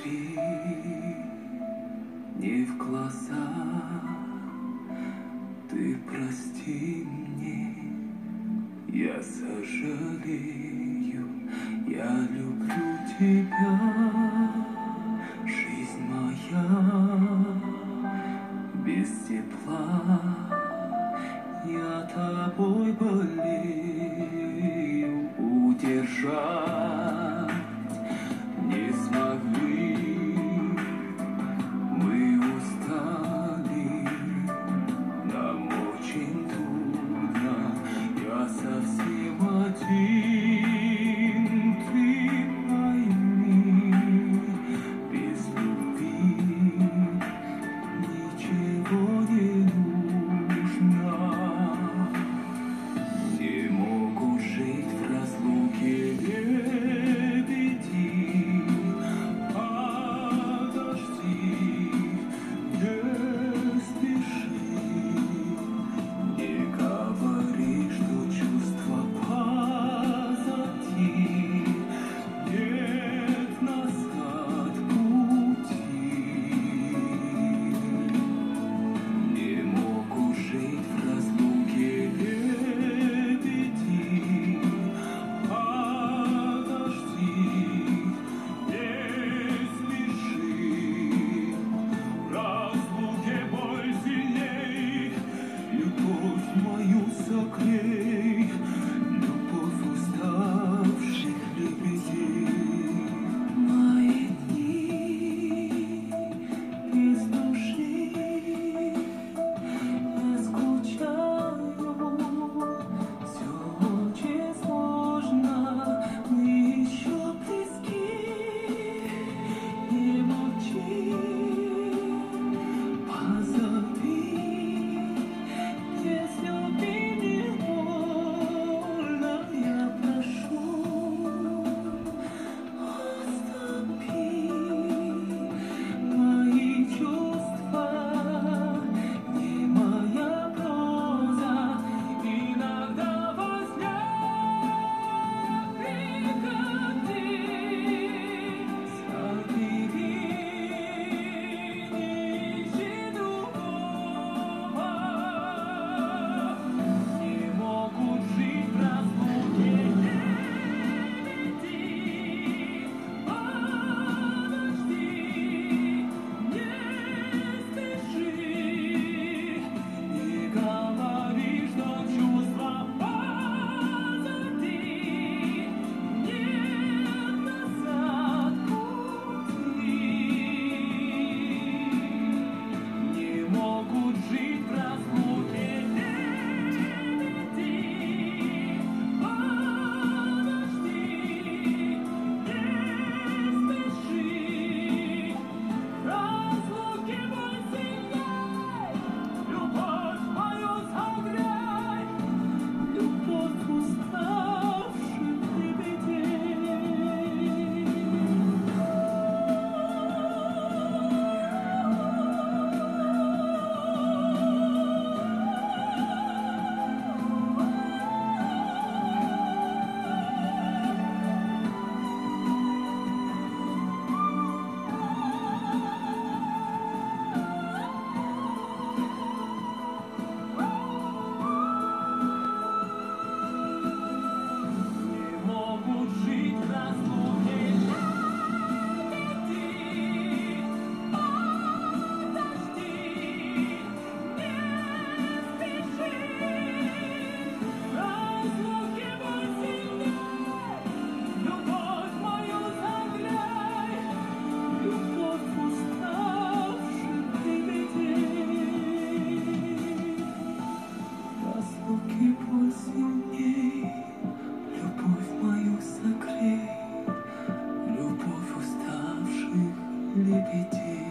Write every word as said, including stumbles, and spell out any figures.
смотри не в глаза, ты прости мне, я сожалею, я люблю тебя, жизнь моя без тепла, я тобой болею, удержать не смогли, мы устали, нам очень трудно, я совсем один, ты пойми, без любви ничего не нужно, не могу жить в разлуке лебеди, подожди, не спеши, не говори, что чувства позади, нет назад пути, не могу жить в разлуке лебеди, подожди, не спеши, в разлуке боль сильней, любовь мою согрей, любовь уставших лебедей. Мои дни без души, я скучаю, все очень сложно, мы еще близки, не молчи, позови, если не больно, я прошу, отступи, мои чувства не моя проза, иногда во сне прекрати, забери ничего другого, не могут жить в разлуке лебеди, подожди, не спеши, не говори, что чувства позади, нет назад пути, не могут жить в разлуке лебеди, подожди, не спеши, в разлуке боль сильней, любовь мою согрей, любовь уставших лебедей. Не могут жить в разлуке лебеди, подожди, не спеши, в разлуке боль сильней, любовь мою согрей, любовь уставших лебедей. В разлуке боль сильней, любовь мою согрей, любовь уставших лебедей.